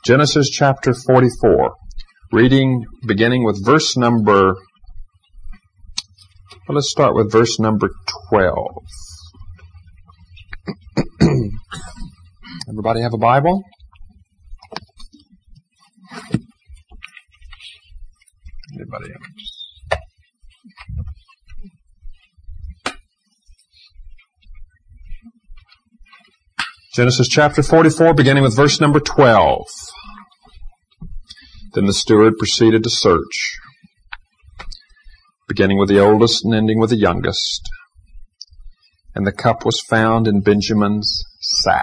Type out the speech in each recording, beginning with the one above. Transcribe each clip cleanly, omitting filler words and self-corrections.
Genesis chapter 44, reading beginning with verse number, let's start with verse number 12. Everybody have a Bible? Anybody else? Genesis chapter 44, beginning with verse number 12. Then the steward proceeded to search, beginning with the oldest and ending with the youngest. And the cup was found in Benjamin's sack.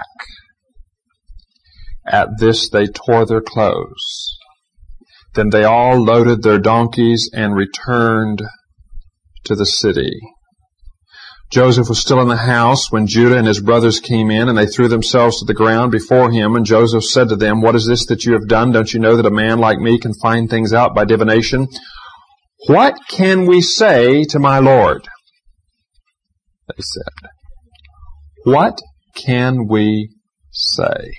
At this they tore their clothes. Then they all loaded their donkeys and returned to the city. Joseph was still in the house when Judah and his brothers came in, and they threw themselves to the ground before him. And Joseph said to them, "What is this that you have done? Don't you know that a man like me can find things out by divination? What can we say to my Lord?" They said, "What can we say?"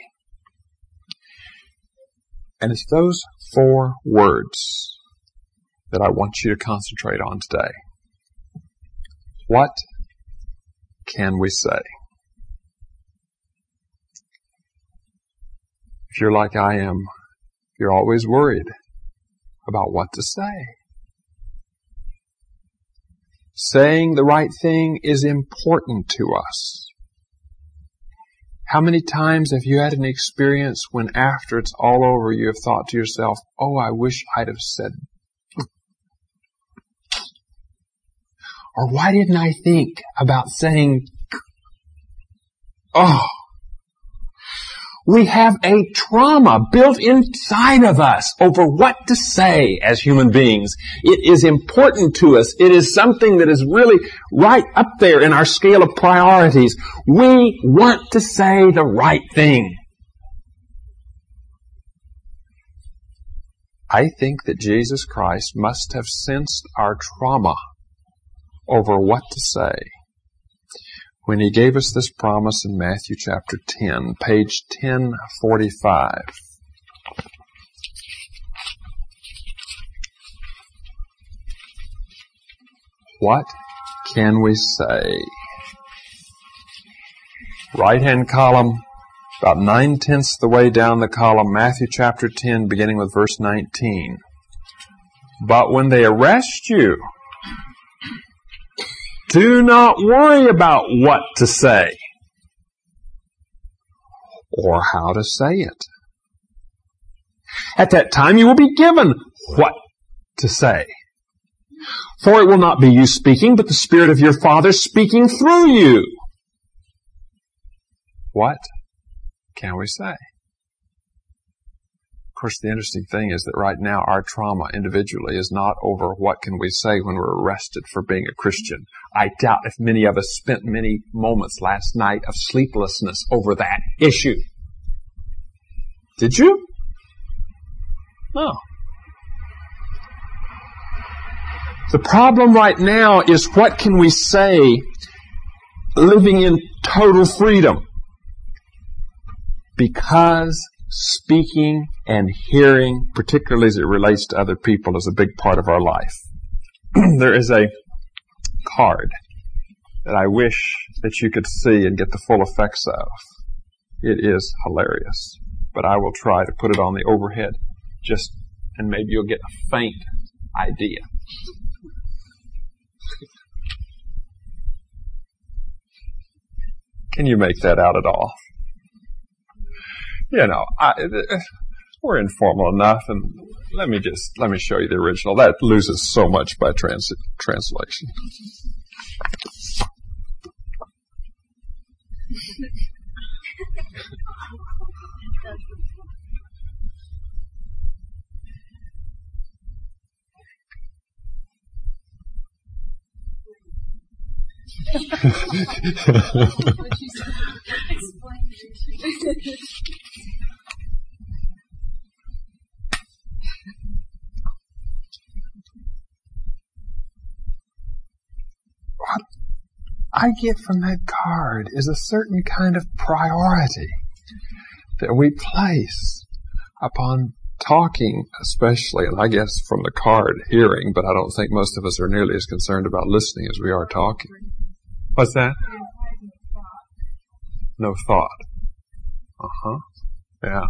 And it's those 4 words that I want you to concentrate on today. What can we say? If you're like I am, you're always worried about what to say. Saying the right thing is important to us. How many times have you had an experience when after it's all over you have thought to yourself, "Oh, I wish I'd have said," or "Why didn't I think about saying," oh, we have a trauma built inside of us over what to say as human beings. It is important to us. It is something that is really right up there in our scale of priorities. We want to say the right thing. I think that Jesus Christ must have sensed our trauma over what to say when he gave us this promise in Matthew chapter 10, page 1045. What can we say? Right-hand column, about 9/10 the way down the column, Matthew chapter 10, beginning with verse 19. But when they arrest you, do not worry about what to say or how to say it. At that time you will be given what to say. For it will not be you speaking, but the Spirit of your Father speaking through you. What can we say? Of course, the interesting thing is that right now our trauma individually is not over what can we say when we're arrested for being a Christian. I doubt if many of us spent many moments last night of sleeplessness over that issue. Did you? No. The problem right now is what can we say living in total freedom? Because speaking and hearing, particularly as it relates to other people, is a big part of our life. There is a card that I wish that you could see and get the full effects of. It is hilarious, but I will try to put it on the overhead and maybe you'll get a faint idea. Can you make that out at all? You know, we're informal enough, and let me show you the original. That loses so much by translation. What I get from that card is a certain kind of priority that we place upon talking, especially, and I guess from the card, hearing, but I don't think most of us are nearly as concerned about listening as we are talking. What's that? No thought. Yeah.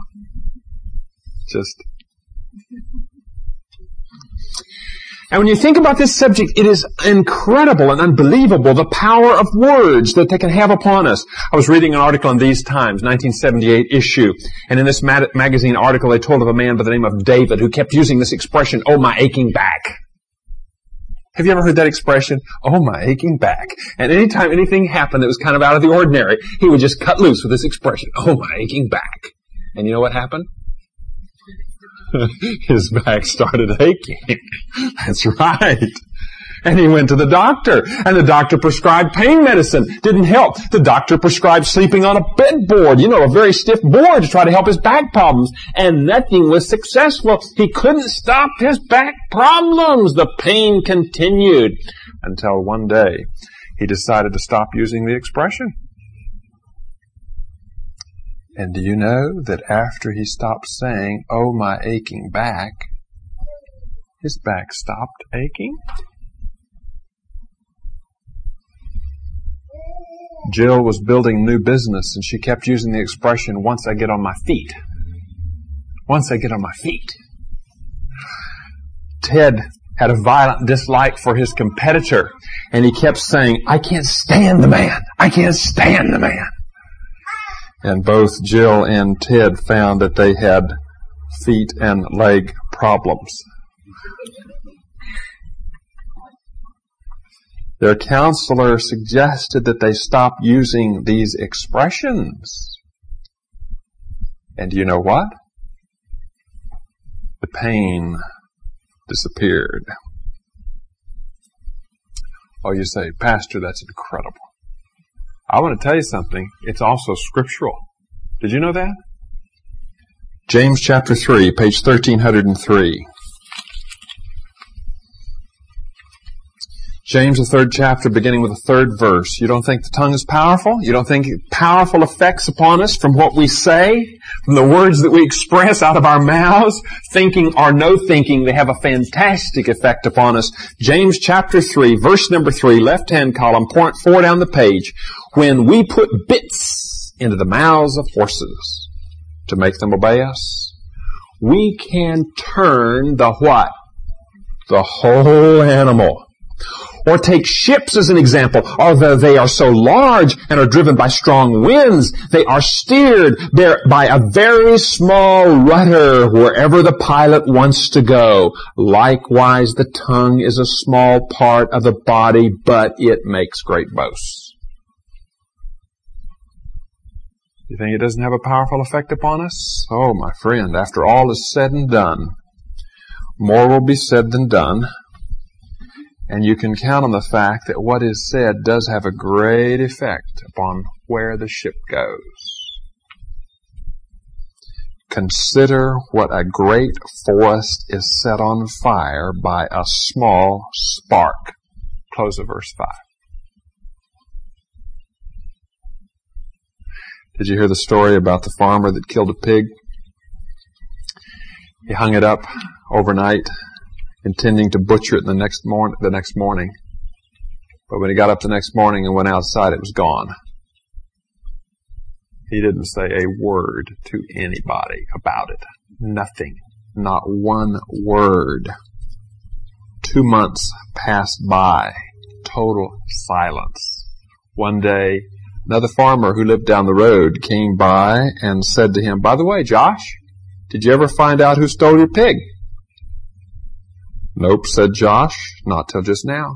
And when you think about this subject, it is incredible and unbelievable, the power of words that they can have upon us. I was reading an article in These Times, 1978 issue, and in this magazine article they told of a man by the name of David who kept using this expression, "Oh, my aching back." Have you ever heard that expression? "Oh, my aching back." And anytime anything happened that was kind of out of the ordinary, he would just cut loose with this expression, "Oh, my aching back." And you know what happened? His back started aching. That's right. And he went to the doctor, and the doctor prescribed pain medicine. Didn't help. The doctor prescribed sleeping on a bedboard, a very stiff board to try to help his back problems. And nothing was successful. He couldn't stop his back problems. The pain continued until one day he decided to stop using the expression. And do you know that after he stopped saying, "Oh, my aching back," his back stopped aching? Jill was building new business, and she kept using the expression, "Once I get on my feet." Once I get on my feet. Ted had a violent dislike for his competitor, and he kept saying, "I can't stand the man. I can't stand the man." And both Jill and Ted found that they had feet and leg problems. Their counselor suggested that they stop using these expressions. And do you know what? The pain disappeared. Oh, you say, "Pastor, that's incredible." I want to tell you something. It's also scriptural. Did you know that? James chapter 3, page 1303. James, the 3rd chapter, beginning with the 3rd verse. You don't think the tongue is powerful? You don't think powerful effects upon us from what we say, from the words that we express out of our mouths, thinking or no thinking, they have a fantastic effect upon us. James chapter 3, verse number 3, left-hand column, point 4 down the page. When we put bits into the mouths of horses to make them obey us, we can turn the what? The whole animal. Or take ships as an example. Although they are so large and are driven by strong winds, they are steered by a very small rudder wherever the pilot wants to go. Likewise, the tongue is a small part of the body, but it makes great boasts. You think it doesn't have a powerful effect upon us? Oh, my friend, after all is said and done, more will be said than done. And you can count on the fact that what is said does have a great effect upon where the ship goes. Consider what a great forest is set on fire by a small spark. Close of verse 5. Did you hear the story about the farmer that killed a pig? He hung it up overnight, intending to butcher it the next morning. But when he got up the next morning and went outside, it was gone. He didn't say a word to anybody about it. Nothing. Not one word. 2 months passed by. Total silence. One day, another farmer who lived down the road came by and said to him, "By the way, Josh, did you ever find out who stole your pig?" "Nope," said Josh, "not till just now."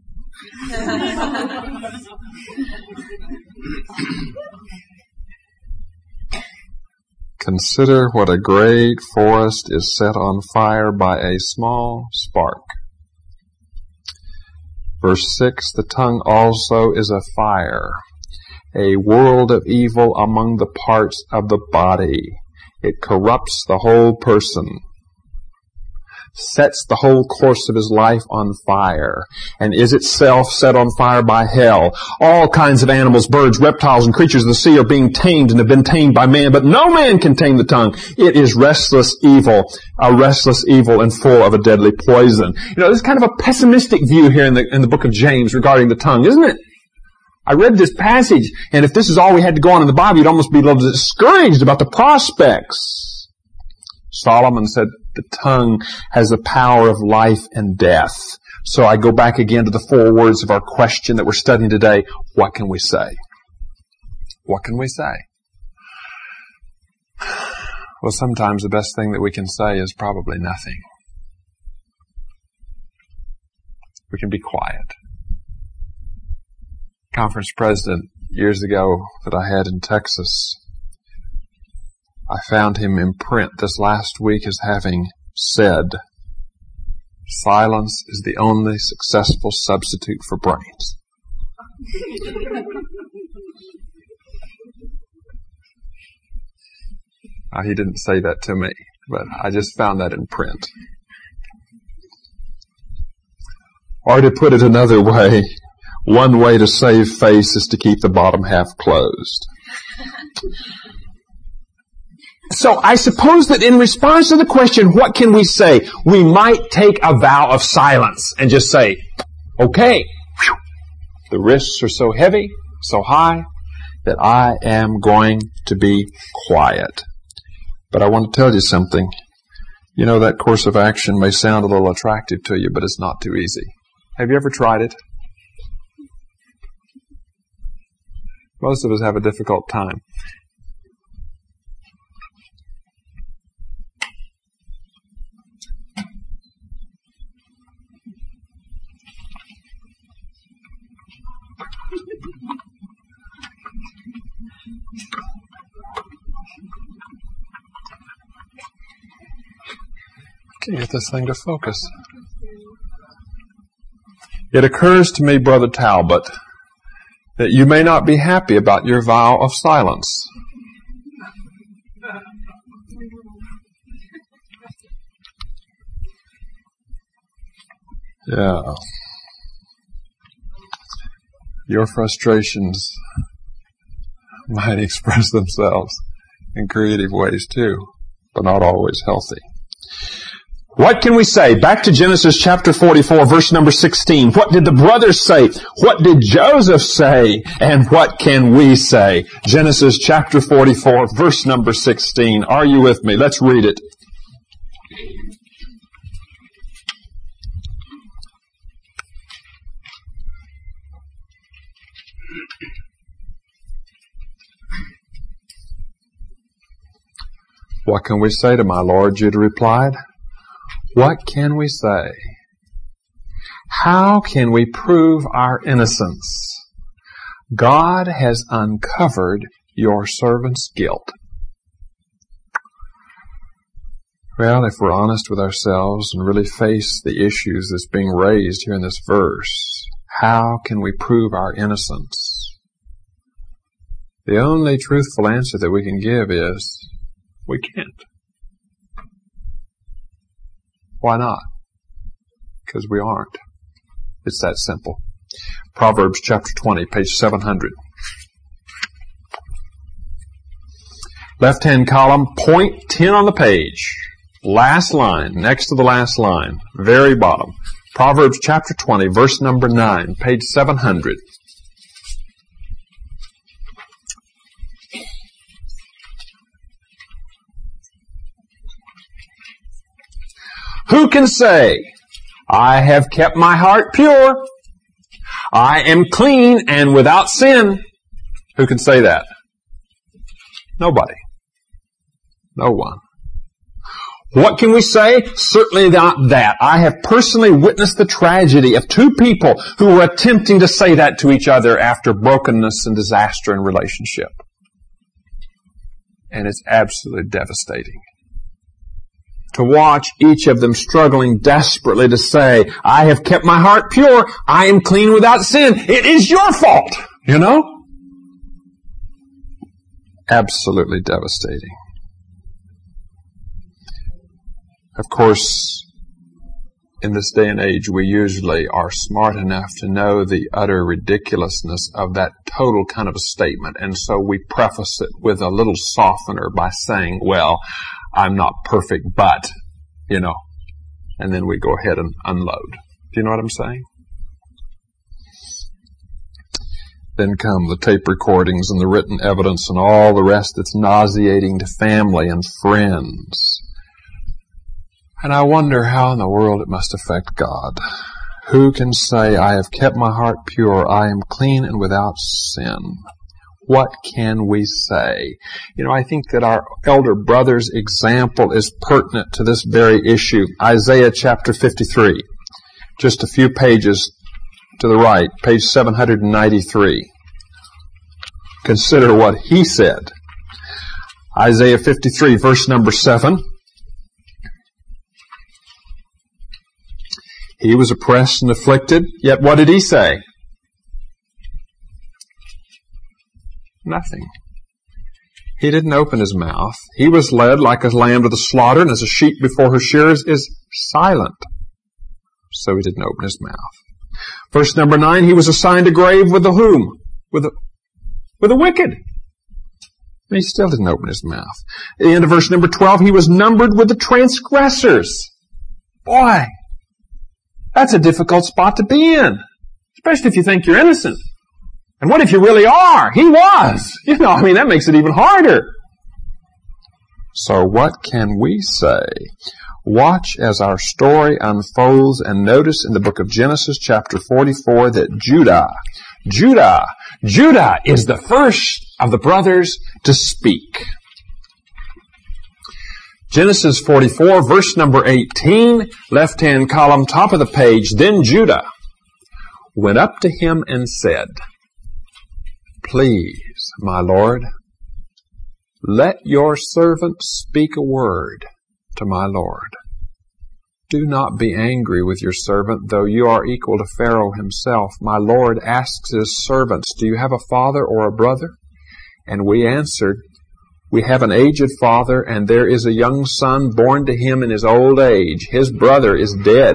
Consider what a great forest is set on fire by a small spark. Verse 6, the tongue also is a fire, a world of evil among the parts of the body. It corrupts the whole person. sets the whole course of his life on fire, and is itself set on fire by hell. All kinds of animals, birds, reptiles, and creatures of the sea are being tamed and have been tamed by man, but no man can tame the tongue. It is restless evil, a restless evil and full of a deadly poison. There's kind of a pessimistic view here in the book of James regarding the tongue, isn't it? I read this passage, and if this is all we had to go on in the Bible, you'd almost be a little discouraged about the prospects. Solomon said the tongue has the power of life and death. So I go back again to the 4 words of our question that we're studying today. What can we say? What can we say? Well, sometimes the best thing that we can say is probably nothing. We can be quiet. Conference president years ago that I had in Texas, I found him in print this last week as having said, "Silence is the only successful substitute for brains." Now, he didn't say that to me, but I just found that in print. Or to put it another way, one way to save face is to keep the bottom half closed. So I suppose that in response to the question, what can we say? We might take a vow of silence and just say, okay, the risks are so heavy, so high, that I am going to be quiet. But I want to tell you something. That course of action may sound a little attractive to you, but it's not too easy. Have you ever tried it? Most of us have a difficult time. Can't get this thing to focus. It occurs to me, Brother Talbot, that you may not be happy about your vow of silence. Yeah. Your frustrations might express themselves in creative ways too, but not always healthy. What can we say? Back to Genesis chapter 44, verse number 16. What did the brothers say? What did Joseph say? And what can we say? Genesis chapter 44, verse number 16. Are you with me? Let's read it. What can we say to my Lord? Judah replied. What can we say? How can we prove our innocence? God has uncovered your servant's guilt. Well, if we're honest with ourselves and really face the issues that's being raised here in this verse, how can we prove our innocence? The only truthful answer that we can give is, we can't. Why not? Because we aren't. It's that simple. Proverbs chapter 20, page 700. Left-hand column, point 10 on the page. Last line, next to the last line, very bottom. Proverbs chapter 20, verse number 9, page 700. Who can say, I have kept my heart pure. I am clean and without sin. Who can say that? Nobody. No one. What can we say? Certainly not that. I have personally witnessed the tragedy of two people who were attempting to say that to each other after brokenness and disaster in relationship. And it's absolutely devastating. To watch each of them struggling desperately to say, I have kept my heart pure. I am clean without sin. It is your fault. Absolutely devastating. Of course, in this day and age, we usually are smart enough to know the utter ridiculousness of that total kind of a statement. And so we preface it with a little softener by saying, well, I'm not perfect, but, and then we go ahead and unload. Do you know what I'm saying? Then come the tape recordings and the written evidence and all the rest that's nauseating to family and friends. And I wonder how in the world it must affect God. Who can say, I have kept my heart pure, I am clean and without sin? What can we say? I think that our elder brother's example is pertinent to this very issue. Isaiah chapter 53, just a few pages to the right, page 793. Consider what he said. Isaiah 53, verse number 7. He was oppressed and afflicted, yet what did he say? Nothing. He didn't open his mouth. He was led like a lamb to the slaughter, and as a sheep before her shearers is silent. So he didn't open his mouth. Verse number 9, he was assigned a grave with the whom? With the wicked. And he still didn't open his mouth. At the end of verse number 12, he was numbered with the transgressors. Boy, that's a difficult spot to be in, especially if you think you're innocent. And what if you really are? He was. That makes it even harder. So what can we say? Watch as our story unfolds and notice in the book of Genesis chapter 44 that Judah is the first of the brothers to speak. Genesis 44, verse number 18, left-hand column, top of the page. Then Judah went up to him and said, Please, my Lord, let your servant speak a word to my Lord. Do not be angry with your servant, though you are equal to Pharaoh himself. My Lord asks his servants, Do you have a father or a brother? And we answered, We have an aged father, and there is a young son born to him in his old age. His brother is dead,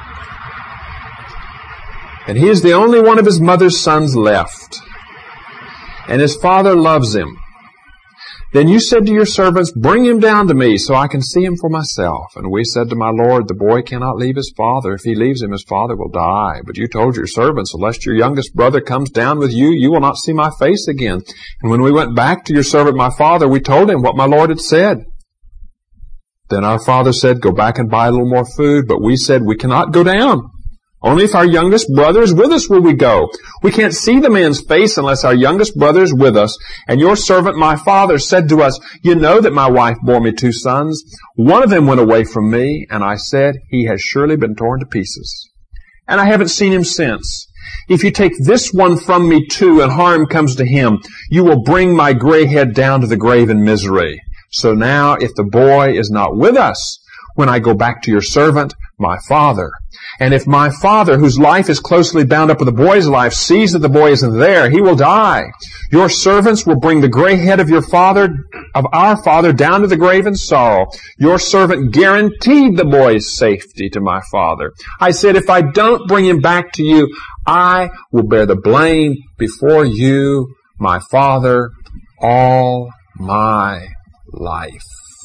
and he is the only one of his mother's sons left, and his father loves him. Then you said to your servants, Bring him down to me, so I can see him for myself. And we said to my Lord, The boy cannot leave his father. If he leaves him, his father will die. But you told your servants, Unless your youngest brother comes down with you, you will not see my face again. And when we went back to your servant my father, we told him what my Lord had said. Then our father said, Go back and buy a little more food. But we said, We cannot go down. Only if our youngest brother is with us will we go. We can't see the man's face unless our youngest brother is with us. And your servant, my father, said to us, You know that my wife bore me 2 sons. One of them went away from me, and I said, He has surely been torn to pieces. And I haven't seen him since. If you take this one from me too, and harm comes to him, you will bring my gray head down to the grave in misery. So now, if the boy is not with us, when I go back to your servant, my father, and if my father, whose life is closely bound up with the boy's life, sees that the boy isn't there, he will die. Your servants will bring the gray head of our father down to the grave in sorrow. Your servant guaranteed the boy's safety to my father. I said, if I don't bring him back to you, I will bear the blame before you, my father, all my life.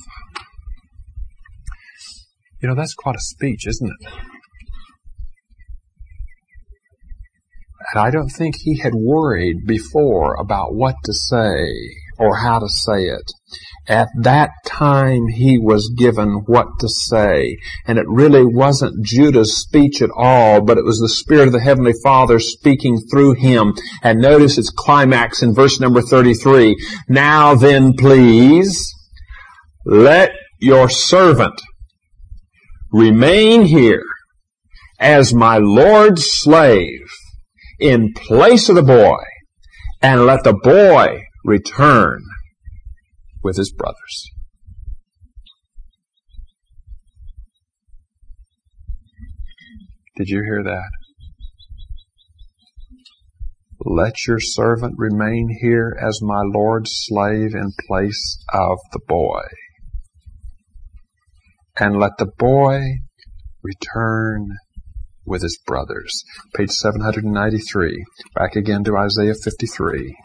That's quite a speech, isn't it? And I don't think he had worried before about what to say or how to say it. At that time he was given what to say. And it really wasn't Judah's speech at all, but it was the Spirit of the Heavenly Father speaking through him. And notice its climax in verse number 33. Now then, please, let your servant remain here as my Lord's slave in place of the boy, and let the boy return with his brothers. Did you hear that? Let your servant remain here as my Lord's slave in place of the boy, and let the boy return with his brothers. Page 793. Back again to Isaiah 53.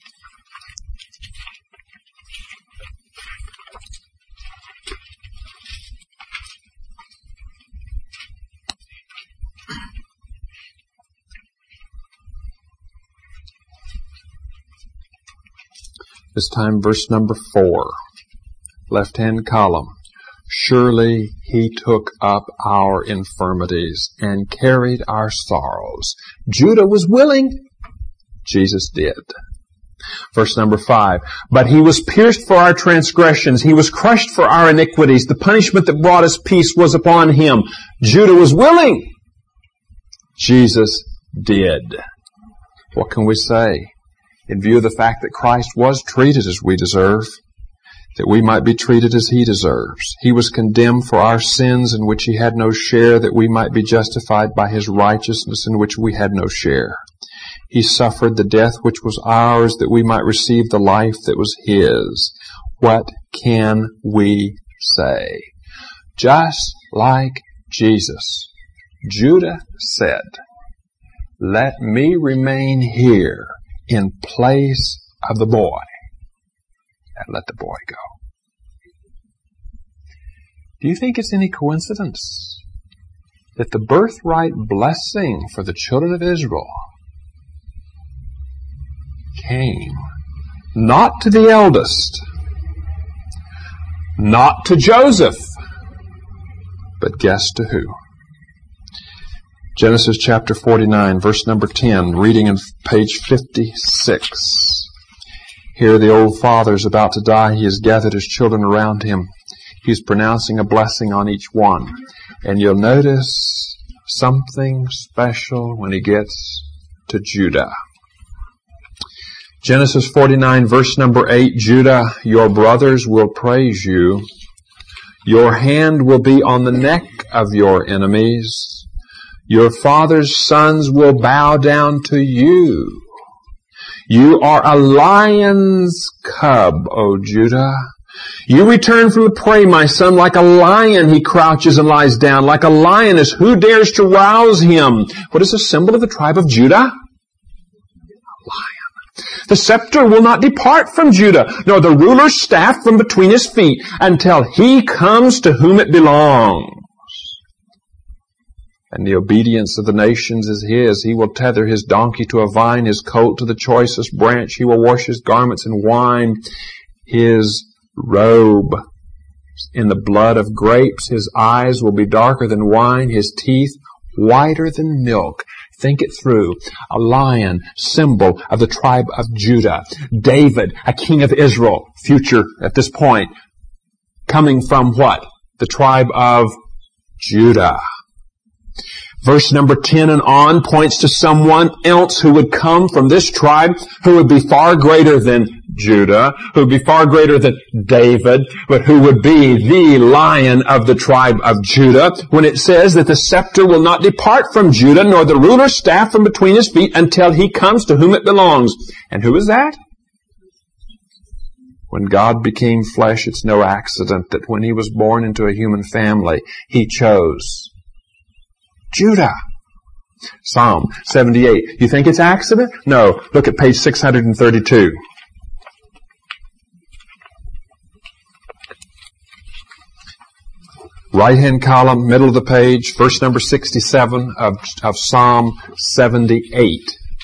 This time verse number 4, left-hand column. Surely he took up our infirmities and carried our sorrows. Judah was willing. Jesus did. Verse number 5, but he was pierced for our transgressions. He was crushed for our iniquities. The punishment that brought us peace was upon him. Judah was willing. Jesus did. What can we say? In view of the fact that Christ was treated as we deserve, that we might be treated as he deserves. He was condemned for our sins in which he had no share, that we might be justified by his righteousness in which we had no share. He suffered the death which was ours, that we might receive the life that was his. What can we say? Just like Jesus, Judah said, let me remain here in place of the boy, and let the boy go. Do you think it's any coincidence that the birthright blessing for the children of Israel came not to the eldest, not to Joseph, but guess to who? Genesis chapter 49, verse number 10, reading in page 56. Here the old father is about to die. He has gathered his children around him. He's pronouncing a blessing on each one. And you'll notice something special when he gets to Judah. Genesis 49, verse number 8, Judah, your brothers will praise you. Your hand will be on the neck of your enemies. Your father's sons will bow down to you. You are a lion's cub, O Judah. You return from the prey, my son. Like a lion he crouches and lies down. Like a lioness, who dares to rouse him? What is the symbol of the tribe of Judah? A lion. The scepter will not depart from Judah, nor the ruler's staff from between his feet, until he comes to whom it belongs. And the obedience of the nations is his. He will tether his donkey to a vine, his colt to the choicest branch. He will wash his garments in wine, his robe in the blood of grapes. His eyes will be darker than wine, his teeth whiter than milk. Think it through. A lion, symbol of the tribe of Judah. David, a king of Israel, future at this point, coming from what? The tribe of Judah. Verse number 10 and on points to someone else who would come from this tribe, who would be far greater than Judah, who would be far greater than David, but who would be the Lion of the tribe of Judah, when it says that the scepter will not depart from Judah, nor the ruler's staff from between his feet, until he comes to whom it belongs. And who is that? When God became flesh, it's no accident that when he was born into a human family, he chose Judah. Psalm 78. You think it's accident? No. Look at page 632. Right-hand column, middle of the page, verse number 67 of Psalm 78.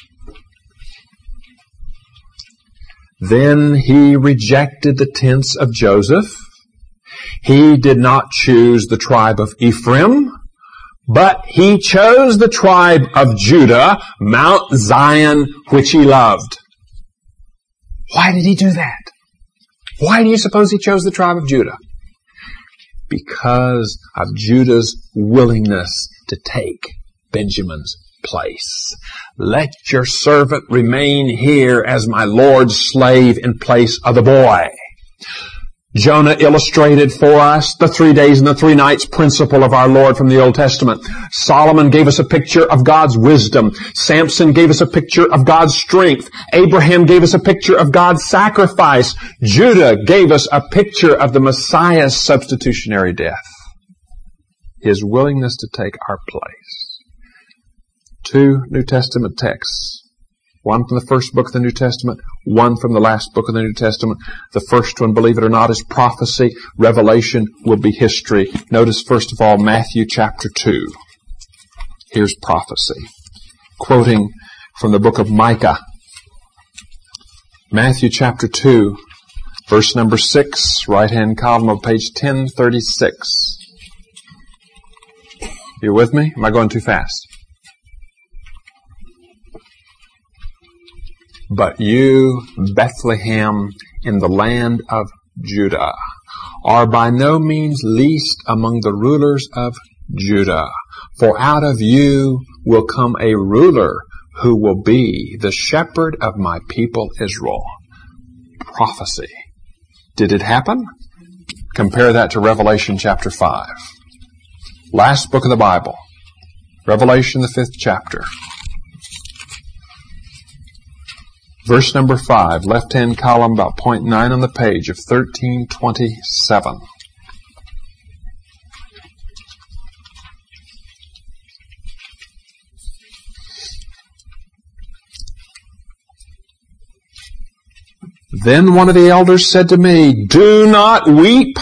Then he rejected the tents of Joseph. He did not choose the tribe of Ephraim, but he chose the tribe of Judah, Mount Zion, which he loved. Why did he do that? Why do you suppose he chose the tribe of Judah? Because of Judah's willingness to take Benjamin's place. Let your servant remain here as my Lord's slave in place of the boy. Jonah illustrated for us the 3 days and the 3 nights principle of our Lord from the Old Testament. Solomon gave us a picture of God's wisdom. Samson gave us a picture of God's strength. Abraham gave us a picture of God's sacrifice. Judah gave us a picture of the Messiah's substitutionary death. His willingness to take our place. 2 New Testament texts. One from the first book of the New Testament, one from the last book of the New Testament. The first one, believe it or not, is prophecy. Revelation will be history. Notice, first of all, Matthew chapter 2. Here's prophecy. Quoting from the book of Micah. Matthew chapter 2, verse number 6, right-hand column of page 1036. You with me? Am I going too fast? But you, Bethlehem, in the land of Judah, are by no means least among the rulers of Judah. For out of you will come a ruler who will be the shepherd of my people Israel. Prophecy. Did it happen? Compare that to Revelation chapter 5. Last book of the Bible. Revelation, the 5th chapter. Verse number 5, left-hand column, about point 9 on the page of 1327. Then one of the elders said to me, "Do not weep.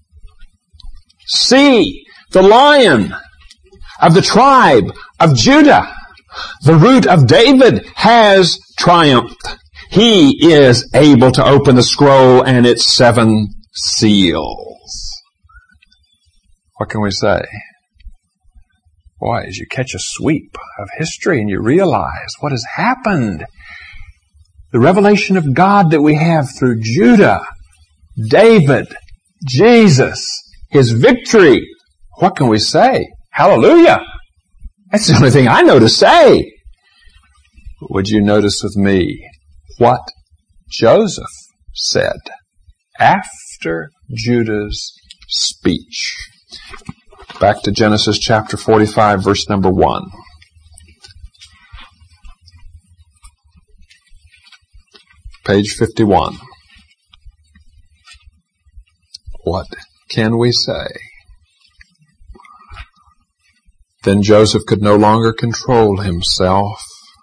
See, the Lion of the tribe of Judah, the Root of David, has triumphed. He is able to open the scroll and its 7 seals." What can we say? Boy, as you catch a sweep of history and you realize what has happened, the revelation of God that we have through Judah, David, Jesus, His victory, what can we say? Hallelujah! That's the only thing I know to say. Would you notice with me what Joseph said after Judah's speech? Back to Genesis chapter 45, verse number 1. Page 51. What can we say? Then Joseph could no longer control himself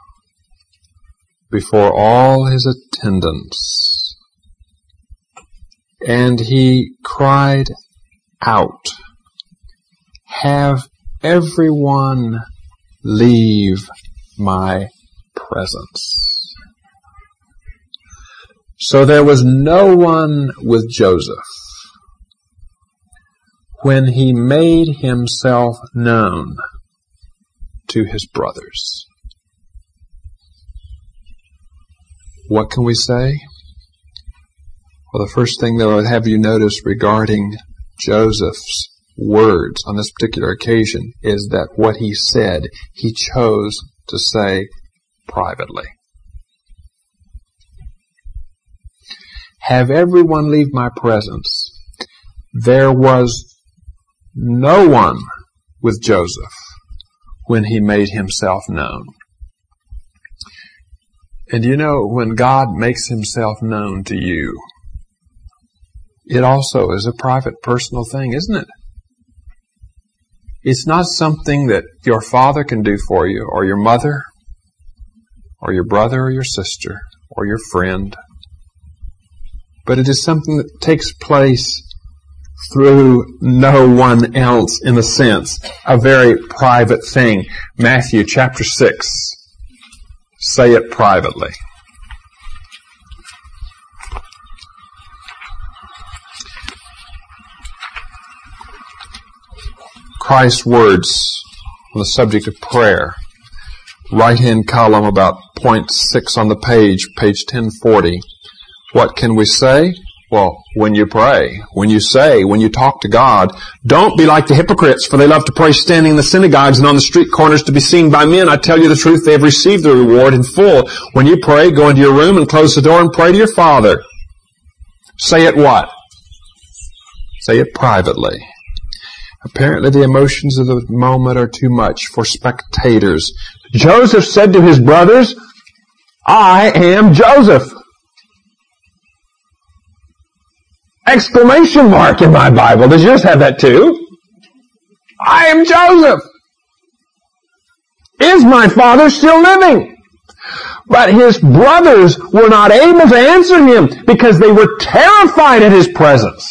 before all his attendants, and he cried out, "Have everyone leave my presence." So there was no one with Joseph when he made himself known to his brothers. What can we say? Well, the first thing that I would have you notice regarding Joseph's words on this particular occasion is that what he said, he chose to say privately. Have everyone leave my presence. There was no one with Joseph when he made himself known. And you know, when God makes himself known to you, it also is a private, personal thing, isn't it? It's not something that your father can do for you, or your mother, or your brother, or your sister, or your friend. But it is something that takes place through no one else, in a sense, a very private thing. Matthew chapter 6. Say it privately. Christ's words on the subject of prayer. Right-hand column, about point 6 on the page 1040. What can we say? Well, when you pray, when you talk to God, don't be like the hypocrites, for they love to pray standing in the synagogues and on the street corners to be seen by men. I tell you the truth, they have received their reward in full. When you pray, go into your room and close the door and pray to your Father. Say it what? Say it privately. Apparently the emotions of the moment are too much for spectators. Joseph said to his brothers, "I am Joseph." Exclamation mark in my Bible. Does yours have that too? I am Joseph. Is my father still living? But his brothers were not able to answer him because they were terrified at his presence.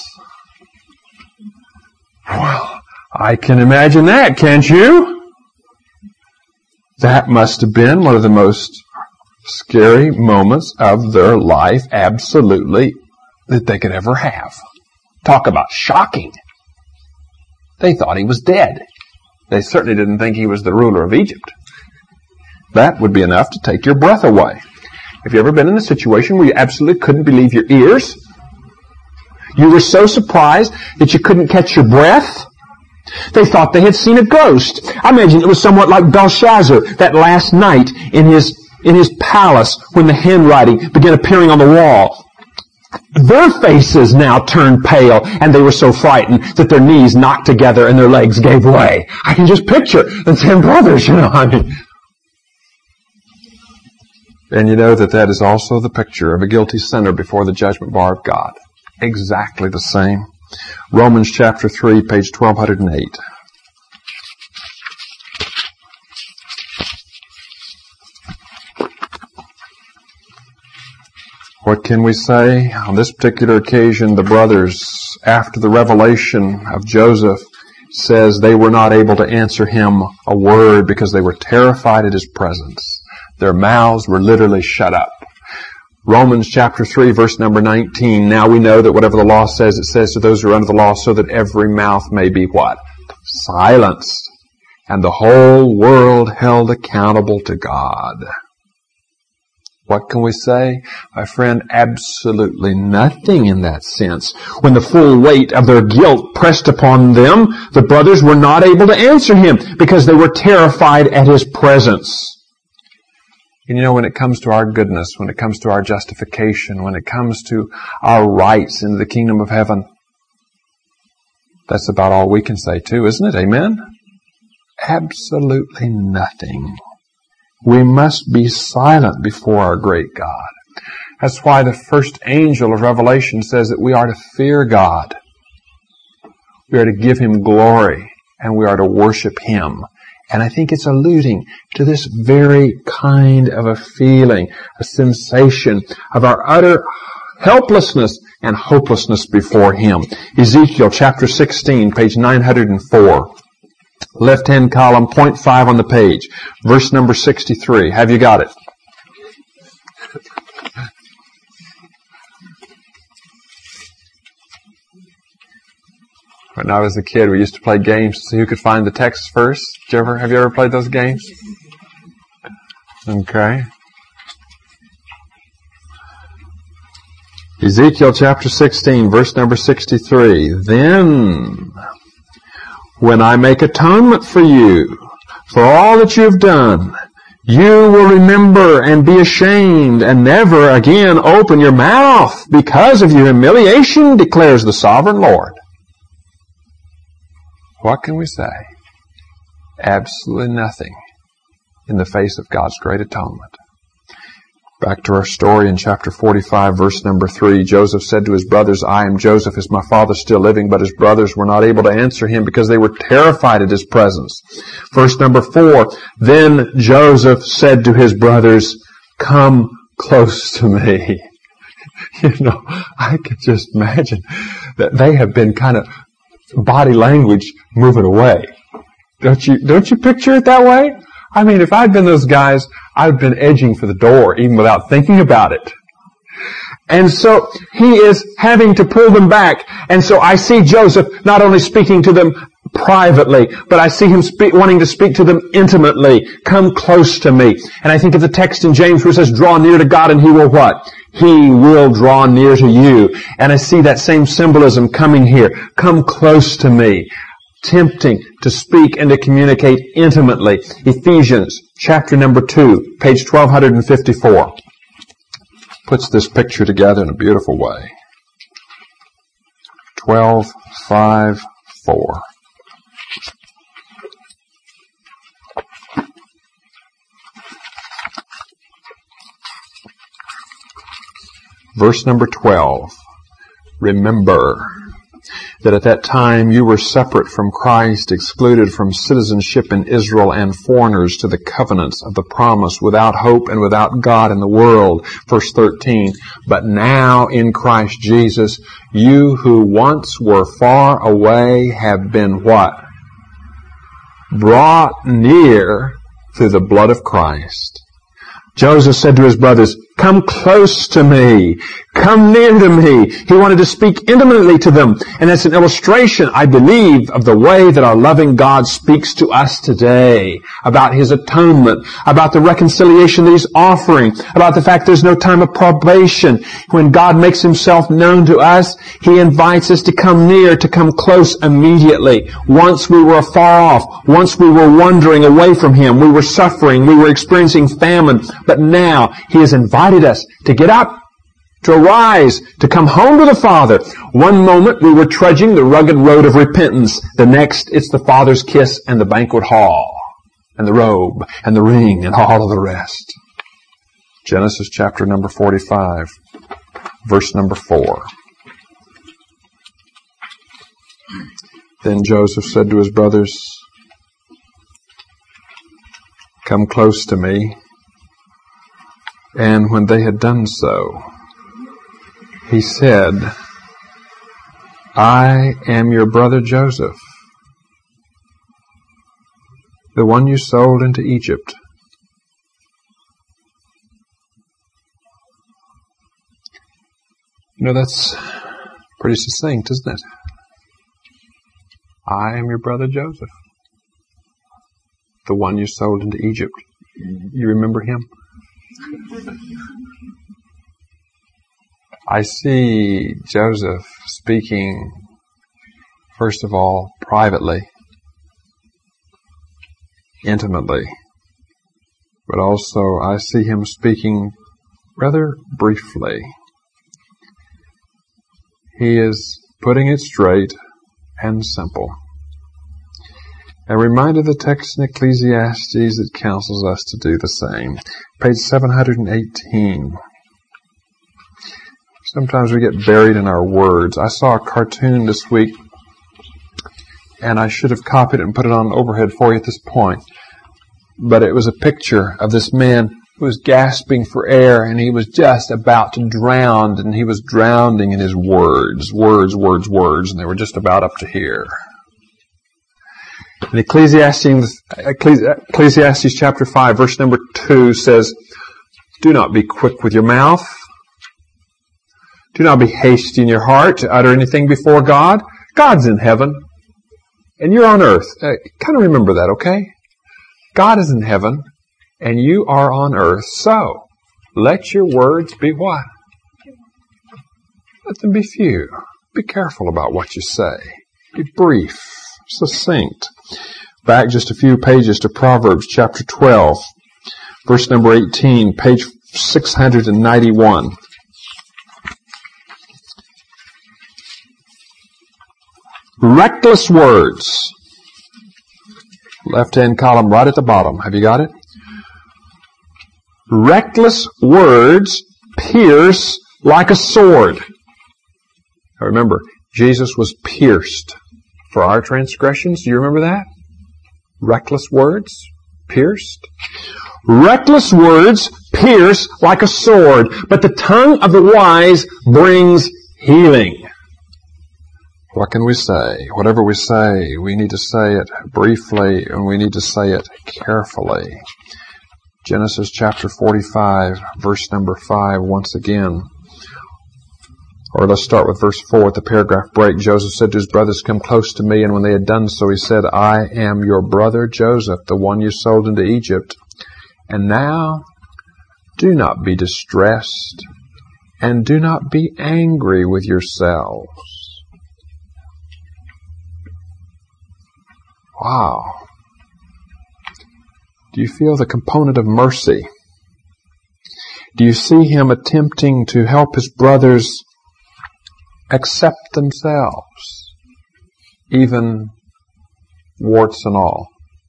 Well, I can imagine that, can't you? That must have been one of the most scary moments of their life, absolutely, that they could ever have. Talk about shocking. They thought he was dead. They certainly didn't think he was the ruler of Egypt. That would be enough to take your breath away. Have you ever been in a situation where you absolutely couldn't believe your ears? You were so surprised that you couldn't catch your breath? They thought they had seen a ghost. I imagine it was somewhat like Belshazzar that last night in his palace when the handwriting began appearing on the wall. Their faces now turned pale, and they were so frightened that their knees knocked together and their legs gave way. I can just picture the 10 brothers, And you know that is also the picture of a guilty sinner before the judgment bar of God. Exactly the same. Romans chapter 3, page 1208. What can we say? On this particular occasion, the brothers, after the revelation of Joseph, says they were not able to answer him a word because they were terrified at his presence. Their mouths were literally shut up. Romans chapter 3, verse number 19. Now we know that whatever the law says, it says to those who are under the law, so that every mouth may be what? Silenced. And the whole world held accountable to God. What can we say? My friend, absolutely nothing in that sense. When the full weight of their guilt pressed upon them, the brothers were not able to answer him because they were terrified at his presence. And when it comes to our goodness, when it comes to our justification, when it comes to our rights into the kingdom of heaven, that's about all we can say too, isn't it? Amen? Absolutely nothing. We must be silent before our great God. That's why the first angel of Revelation says that we are to fear God. We are to give Him glory, and we are to worship Him. And I think it's alluding to this very kind of a feeling, a sensation of our utter helplessness and hopelessness before Him. Ezekiel chapter 16, page 904. Left-hand column, point 5 on the page. Verse number 63. Have you got it? When I was a kid, we used to play games to see who could find the text first. Have you ever played those games? Okay. Ezekiel chapter 16, verse number 63. Then, when I make atonement for you, for all that you have done, you will remember and be ashamed and never again open your mouth because of your humiliation, declares the sovereign Lord. What can we say? Absolutely nothing in the face of God's great atonement. Back to our story in chapter 45, verse number 3. Joseph said to his brothers, I am Joseph. Is my father still living? But his brothers were not able to answer him because they were terrified at his presence. Verse number 4. Then Joseph said to his brothers, come close to me. I could just imagine that they have been kind of body language moving away. Don't you picture it that way? I mean, if I'd been those guys, I'd been edging for the door even without thinking about it. And so he is having to pull them back. And so I see Joseph not only speaking to them privately, but I see him wanting to speak to them intimately. Come close to me. And I think of the text in James where it says, draw near to God and He will what? He will draw near to you. And I see that same symbolism coming here. Come close to me. Tempting to speak and to communicate intimately. Ephesians chapter number 2, page 1254. Puts this picture together in a beautiful way. 12:5:4. Verse number 12. Remember that at that time you were separate from Christ, excluded from citizenship in Israel, and foreigners to the covenants of the promise, without hope and without God in the world. Verse 13, but now in Christ Jesus, you who once were far away have been what? Brought near through the blood of Christ. Joseph said to his brothers, come close to me. Come near to me. He wanted to speak intimately to them. And it's an illustration, I believe, of the way that our loving God speaks to us today. About His atonement. About the reconciliation that He's offering. About the fact there's no time of probation. When God makes Himself known to us, He invites us to come near, to come close immediately. Once we were far off. Once we were wandering away from Him. We were suffering. We were experiencing famine. But now He has invited us to get up, to arise, to come home to the Father. One moment we were trudging the rugged road of repentance. The next, it's the Father's kiss and the banquet hall, and the robe, and the ring, and all of the rest. Genesis chapter number 45, verse number 4. Then Joseph said to his brothers, come close to me. And when they had done so, he said, I am your brother Joseph, the one you sold into Egypt. You know, that's pretty succinct, isn't it? I am your brother Joseph, the one you sold into Egypt. You remember him? I see Joseph speaking, first of all, privately, intimately, but also I see him speaking rather briefly. He is putting it straight and simple. A reminder of the text in Ecclesiastes that counsels us to do the same. Page 718. Sometimes we get buried in our words. I saw a cartoon this week, and I should have copied it and put it on overhead for you at this point. But it was a picture of this man who was gasping for air, and he was just about to drown, and he was drowning in his words, and they were just about up to here. And Ecclesiastes chapter 5, verse number 2 says, do not be quick with your mouth. Do not be hasty in your heart to utter anything before God. God's in heaven, and you're on earth. Kind of remember that, okay? God is in heaven, and you are on earth. So, let your words be what? Let them be few. Be careful about what you say. Be brief, succinct. Back just a few pages to Proverbs chapter 12, verse number 18, page 691. Reckless words. Left-hand column right at the bottom. Have you got it? Reckless words pierce like a sword. Now remember, Jesus was pierced for our transgressions. Do you remember that? Reckless words pierced. Reckless words pierce like a sword, but the tongue of the wise brings healing. What can we say? Whatever we say, we need to say it briefly, and we need to say it carefully. Genesis chapter 45, verse number 5, once again. Or let's start with verse 4 at the paragraph break. Joseph said to his brothers, come close to me. And when they had done so, he said, I am your brother Joseph, the one you sold into Egypt. And now, do not be distressed, and do not be angry with yourselves. Wow. Do you feel the component of mercy? Do you see him attempting to help his brothers accept themselves, even warts and all?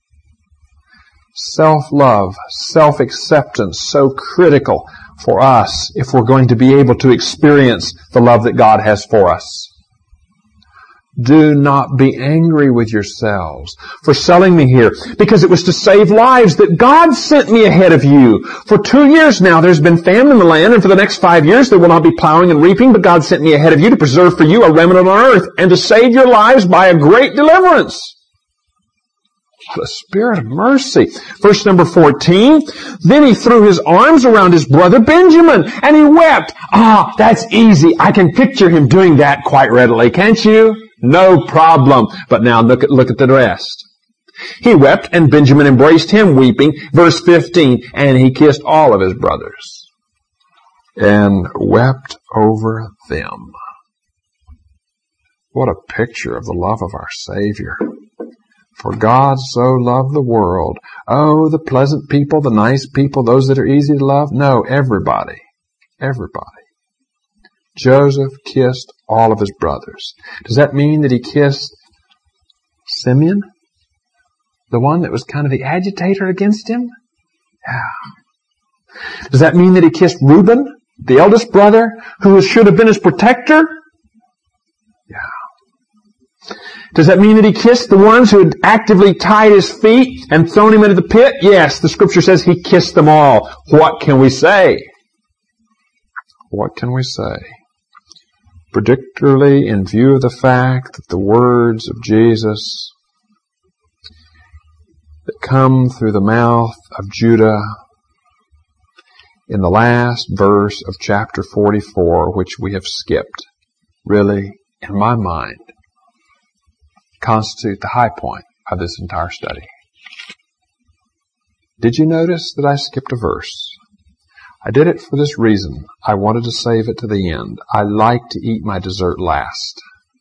Self-love, self-acceptance, so critical for us if we're going to be able to experience the love that God has for us. Do not be angry with yourselves for selling me here, because it was to save lives that God sent me ahead of you. For 2 years now there's been famine in the land, and for the next 5 years there will not be plowing and reaping, but God sent me ahead of you to preserve for you a remnant on earth, and to save your lives by a great deliverance. What a spirit of mercy. Verse number 14. Then he threw his arms around his brother Benjamin, and he wept. That's easy. I can picture him doing that quite readily, can't you? No problem. But now look at the rest. He wept, and Benjamin embraced him, weeping. Verse 15. And he kissed all of his brothers and wept over them. What a picture of the love of our Savior. For God so loved the world. Oh, the pleasant people, the nice people, those that are easy to love. No, everybody. Everybody. Joseph kissed all of his brothers. Does that mean that he kissed Simeon? The one that was kind of the agitator against him? Yeah. Does that mean that he kissed Reuben, the eldest brother, who should have been his protector? Yeah. Does that mean that he kissed the ones who had actively tied his feet and thrown him into the pit? Yes, the scripture says he kissed them all. What can we say? What can we say? Particularly in view of the fact that the words of Jesus that come through the mouth of Judah in the last verse of chapter 44, which we have skipped, really, in my mind, constitute the high point of this entire study. Did you notice that I skipped a verse? I did it for this reason. I wanted to save it to the end. I like to eat my dessert last.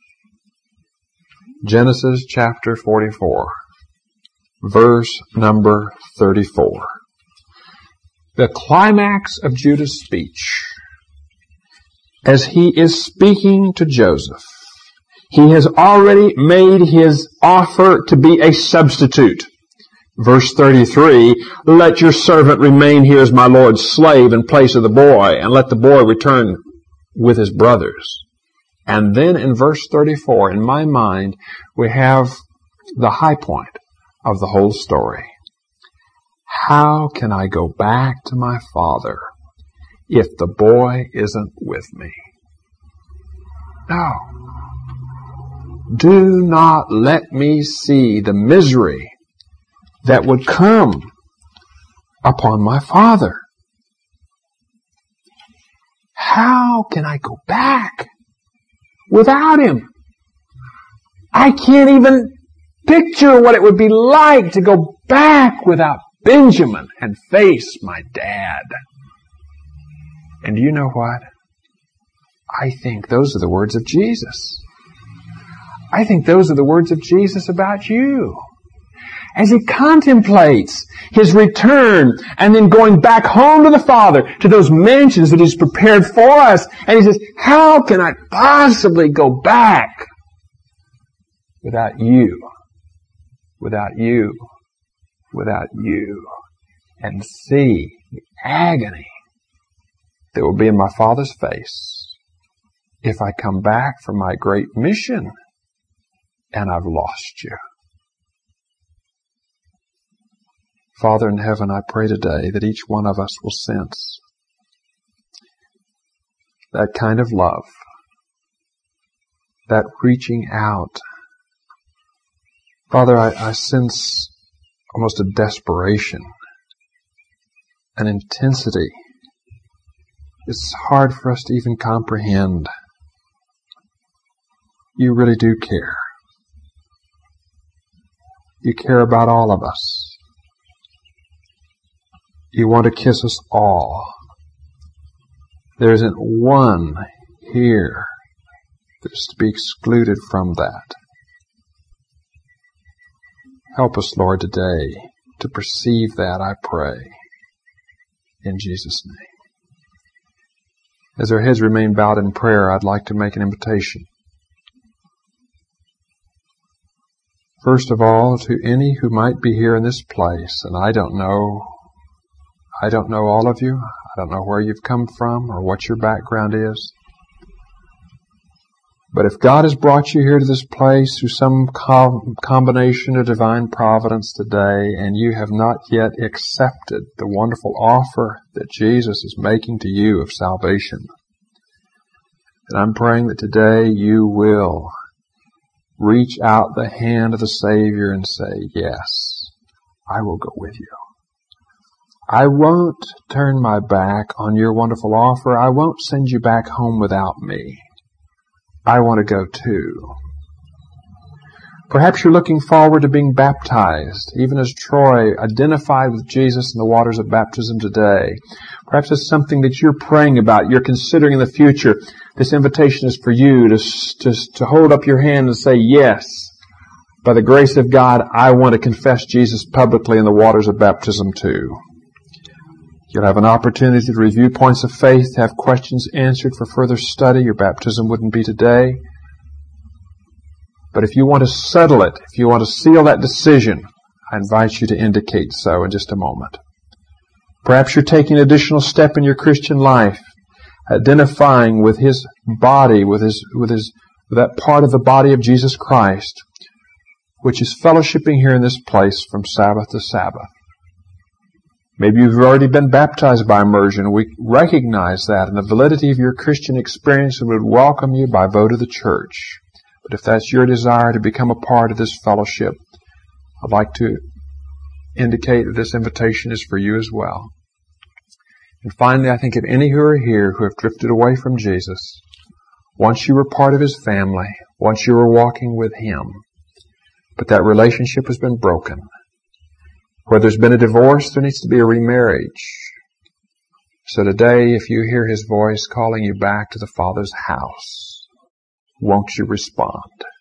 Genesis chapter 44, verse number 34. The climax of Judah's speech. As he is speaking to Joseph, he has already made his offer to be a substitute. Verse 33, let your servant remain here as my Lord's slave in place of the boy, and let the boy return with his brothers. And then in verse 34, in my mind, we have the high point of the whole story. How can I go back to my father if the boy isn't with me? No. Do not let me see the misery that would come upon my father. How can I go back without him? I can't even picture what it would be like to go back without Benjamin and face my dad. And you know what? I think those are the words of Jesus. I think those are the words of Jesus about you. As he contemplates his return and then going back home to the Father, to those mansions that he's prepared for us. And he says, how can I possibly go back without you? Without you? Without you? And see the agony that will be in my Father's face if I come back from my great mission and I've lost you. Father in heaven, I pray today that each one of us will sense that kind of love, that reaching out. Father, I sense almost a desperation, an intensity. It's hard for us to even comprehend. You really do care. You care about all of us. You want to kiss us all. There isn't one here that is to be excluded from that. Help us, Lord, today to perceive that, I pray, in Jesus' name. As our heads remain bowed in prayer, I'd like to make an invitation. First of all, to any who might be here in this place, and I don't know all of you. I don't know where you've come from or what your background is. But if God has brought you here to this place through some combination of divine providence today, and you have not yet accepted the wonderful offer that Jesus is making to you of salvation, then I'm praying that today you will reach out the hand of the Savior and say, yes, I will go with you. I won't turn my back on your wonderful offer. I won't send you back home without me. I want to go too. Perhaps you're looking forward to being baptized, even as Troy identified with Jesus in the waters of baptism today. Perhaps it's something that you're praying about, you're considering in the future. This invitation is for you to hold up your hand and say, yes, by the grace of God, I want to confess Jesus publicly in the waters of baptism too. You'll have an opportunity to review points of faith, to have questions answered for further study. Your baptism wouldn't be today. But if you want to settle it, if you want to seal that decision, I invite you to indicate so in just a moment. Perhaps you're taking an additional step in your Christian life, identifying with His body, with that part of the body of Jesus Christ, which is fellowshipping here in this place from Sabbath to Sabbath. Maybe you've already been baptized by immersion. We recognize that and the validity of your Christian experience and would welcome you by vote of the church. But if that's your desire to become a part of this fellowship, I'd like to indicate that this invitation is for you as well. And finally, I think of any who are here who have drifted away from Jesus, once you were part of His family, once you were walking with Him, but that relationship has been broken. Where there's been a divorce, there needs to be a remarriage. So today, if you hear His voice calling you back to the Father's house, won't you respond?